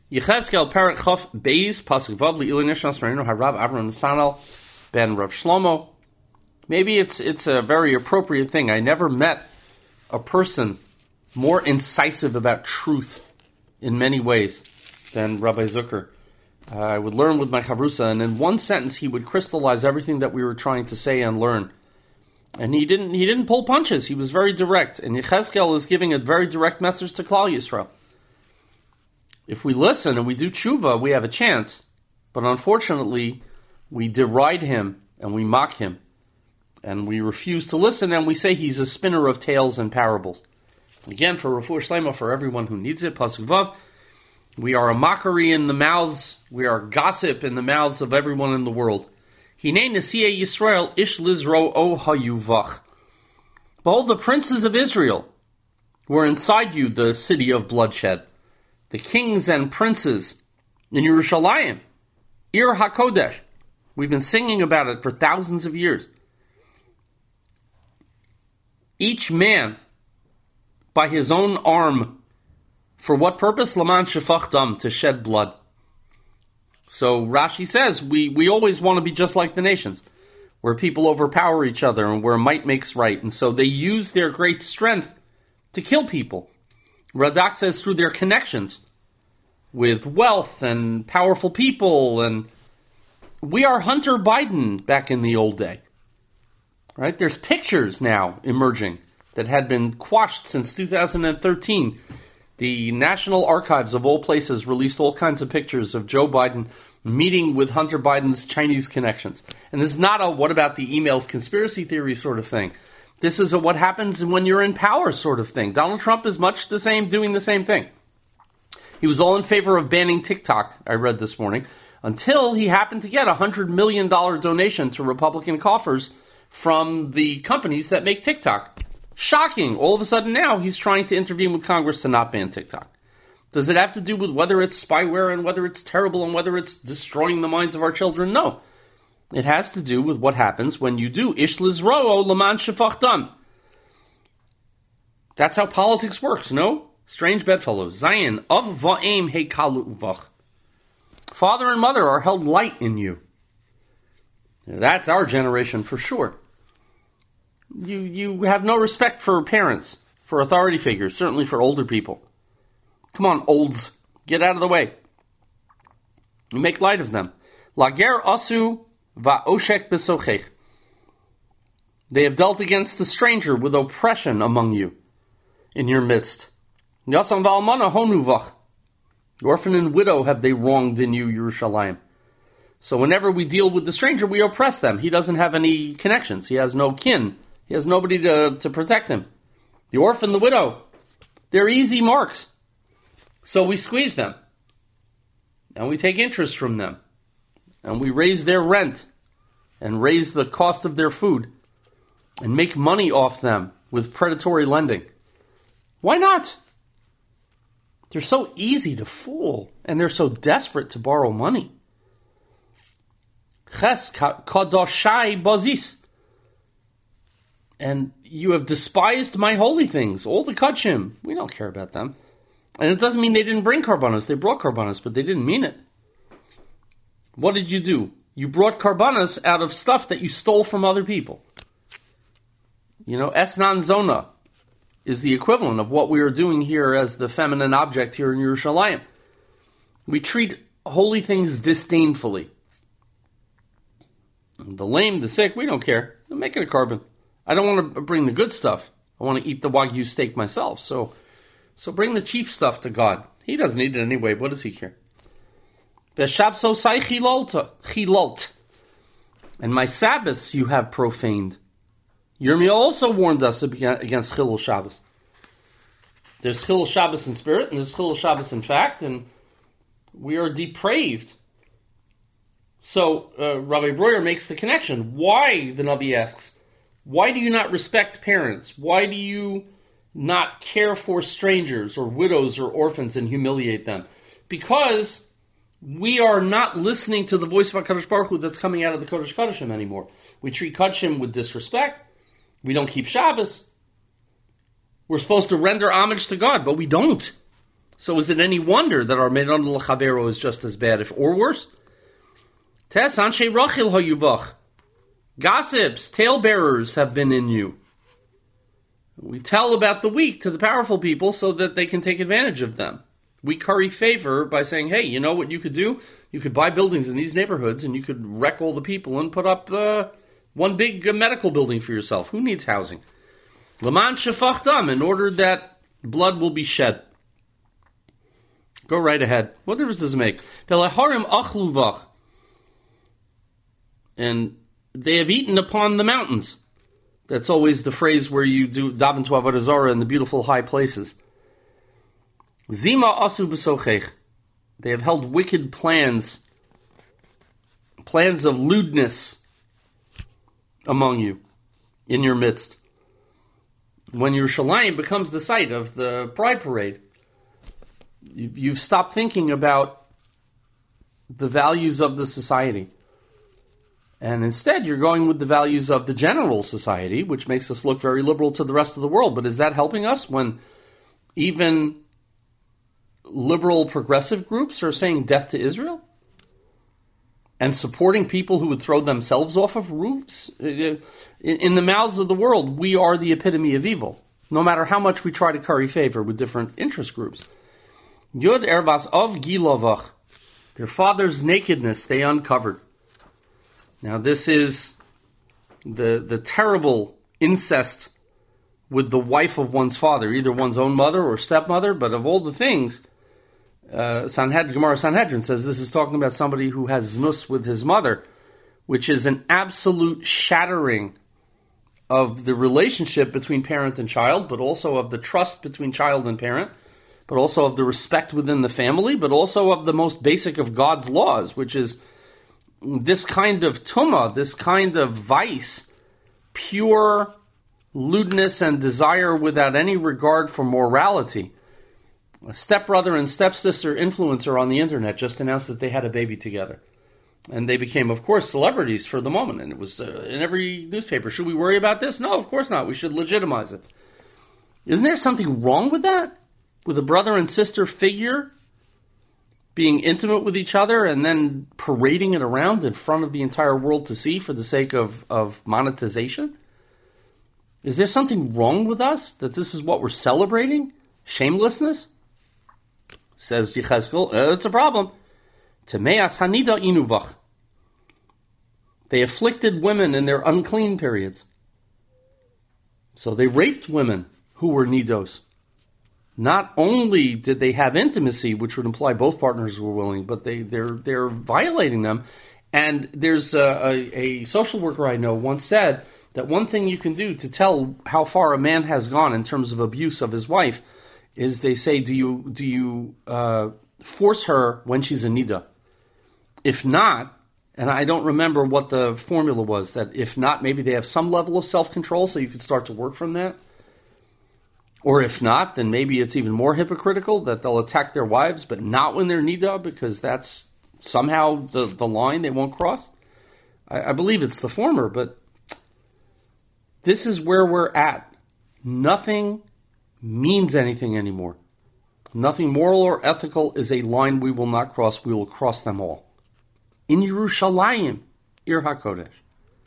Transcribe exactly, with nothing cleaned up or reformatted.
Yechezkel Perek Chof Beis Pasuk Vav Li'ilui Nishmas Marino Harav Avram Nesanel Ben Rav Shlomo. Maybe it's it's a very appropriate thing. I never met a person more incisive about truth in many ways than Rabbi Zucker. Uh, I would learn with my chavrusa, and in one sentence he would crystallize everything that we were trying to say and learn. And he didn't he didn't pull punches. He was very direct. And Yechezkel is giving a very direct message to Klal Yisrael. If we listen and we do tshuva, we have a chance. But unfortunately, we deride him and we mock him. And we refuse to listen, and we say he's a spinner of tales and parables. Again, for Refuah Shlema, for everyone who needs it, Pasuk Vav, we are a mockery in the mouths, we are gossip in the mouths of everyone in the world. Hinei Nesiei Yisrael ish lizro o hayuvach. Behold, the princes of Israel were inside you, the city of bloodshed. The kings and princes in Yerushalayim, Ir HaKodesh. We've been singing about it for thousands of years. Each man, by his own arm, for what purpose? Laman shefach dam, to shed blood. So Rashi says, we, we always want to be just like the nations, where people overpower each other and where might makes right. And so they use their great strength to kill people. Radak says through their connections with wealth and powerful people. And we are Hunter Biden back in the old day. Right? There's pictures now emerging that had been quashed since two thousand thirteen. The National Archives of all places released all kinds of pictures of Joe Biden meeting with Hunter Biden's Chinese connections. And this is not a what about the emails conspiracy theory sort of thing. This is a what happens when you're in power sort of thing. Donald Trump is much the same, doing the same thing. He was all in favor of banning TikTok, I read this morning, until he happened to get a one hundred million dollars donation to Republican coffers from the companies that make TikTok. Shocking. All of a sudden now he's trying to intervene with Congress to not ban TikTok. Does it have to do with whether it's spyware and whether it's terrible and whether it's destroying the minds of our children? No. It has to do with what happens when you do ish lizro'o laman shefach dam. That's how politics works, no? Strange bedfellows. Zion of va'im heikalu uvach. Father and mother are held light in you. That's our generation for sure. You you have no respect for parents, for authority figures, certainly for older people. Come on, olds, get out of the way. You make light of them. Lager asu va'oshek besochech. They have dealt against the stranger with oppression among you, in your midst. Yasam va'almana honuvach. The orphan and widow have they wronged in you, Yerushalayim. So whenever we deal with the stranger, we oppress them. He doesn't have any connections. He has no kin. He has nobody to, to protect him. The orphan, the widow, they're easy marks. So we squeeze them. And we take interest from them. And we raise their rent. And raise the cost of their food. And make money off them with predatory lending. Why not? They're so easy to fool. And they're so desperate to borrow money. Ches kadoshai bazis. And you have despised my holy things, all the kachim. We don't care about them. And it doesn't mean they didn't bring karbanos. They brought karbanos, but they didn't mean it. What did you do? You brought karbanos out of stuff that you stole from other people. You know, esnan zona is the equivalent of what we are doing here as the feminine object here in Yerushalayim. We treat holy things disdainfully. The lame, the sick, we don't care. Make it a carbon. I don't want to bring the good stuff. I want to eat the Wagyu steak myself. So so bring the cheap stuff to God. He doesn't eat it anyway. What does he care? And my Sabbaths you have profaned. Yirmiyah also warned us against Chilul Shabbos. There's Chilul Shabbos in spirit, and there's Chilul Shabbos in fact, and we are depraved. So uh, Rabbi Breuer makes the connection. Why, the Navi asks, why do you not respect parents? Why do you not care for strangers or widows or orphans and humiliate them? Because we are not listening to the voice of HaKadosh Baruch Hu that's coming out of the Kodesh Kodeshim anymore. We treat Kodeshim with disrespect. We don't keep Shabbos. We're supposed to render homage to God, but we don't. So is it any wonder that our Meinon L'Chavero is just as bad, if or worse? Tes Anshe Rachil Hayuvach. Gossips, talebearers have been in you. We tell about the weak to the powerful people so that they can take advantage of them. We curry favor by saying, hey, you know what you could do? You could buy buildings in these neighborhoods and you could wreck all the people and put up uh, one big uh, medical building for yourself. Who needs housing? Laman shefach dam, in order that blood will be shed. Go right ahead. What difference does it make? Pelaharim achluvach. And they have eaten upon the mountains. That's always the phrase where you do daven to Avodah Zarah in the beautiful high places. Zima asu b'sochech. They have held wicked plans, plans of lewdness among you, in your midst. When Yerushalayim becomes the site of the Pride Parade, you've stopped thinking about the values of the society. And instead, you're going with the values of the general society, which makes us look very liberal to the rest of the world. But is that helping us when even liberal progressive groups are saying death to Israel? And supporting people who would throw themselves off of roofs? In the mouths of the world, we are the epitome of evil, no matter how much we try to curry favor with different interest groups. Yud ervas of gilovach. Their father's nakedness they uncovered. Now this is the the terrible incest with the wife of one's father, either one's own mother or stepmother, but of all the things, uh, Sanhedrin, Gemara Sanhedrin says this is talking about somebody who has znus with his mother, which is an absolute shattering of the relationship between parent and child, but also of the trust between child and parent, but also of the respect within the family, but also of the most basic of God's laws, which is this kind of tumah, this kind of vice, pure lewdness and desire without any regard for morality. A stepbrother and stepsister influencer on the internet just announced that they had a baby together. And they became, of course, celebrities for the moment. And it was uh, in every newspaper. Should we worry about this? No, of course not. We should legitimize it. Isn't there something wrong with that? With a brother and sister figure being intimate with each other and then parading it around in front of the entire world to see for the sake of, of monetization? Is there something wrong with us that this is what we're celebrating? Shamelessness? Says Yechezkel, uh, it's a problem. Temeas hanida inuvach. They afflicted women in their unclean periods. So they raped women who were nidos. Not only did they have intimacy, which would imply both partners were willing, but they, they're, they're violating them. And there's a, a, a social worker I know once said that one thing you can do to tell how far a man has gone in terms of abuse of his wife is they say, do you do you uh, force her when she's a nida? If not, and I don't remember what the formula was, that if not, maybe they have some level of self-control so you could start to work from that. Or if not, then maybe it's even more hypocritical that they'll attack their wives, but not when they're nida, because that's somehow the, the line they won't cross. I, I believe it's the former, but this is where we're at. Nothing means anything anymore. Nothing moral or ethical is a line we will not cross. We will cross them all. In Yerushalayim, Ir HaKodesh.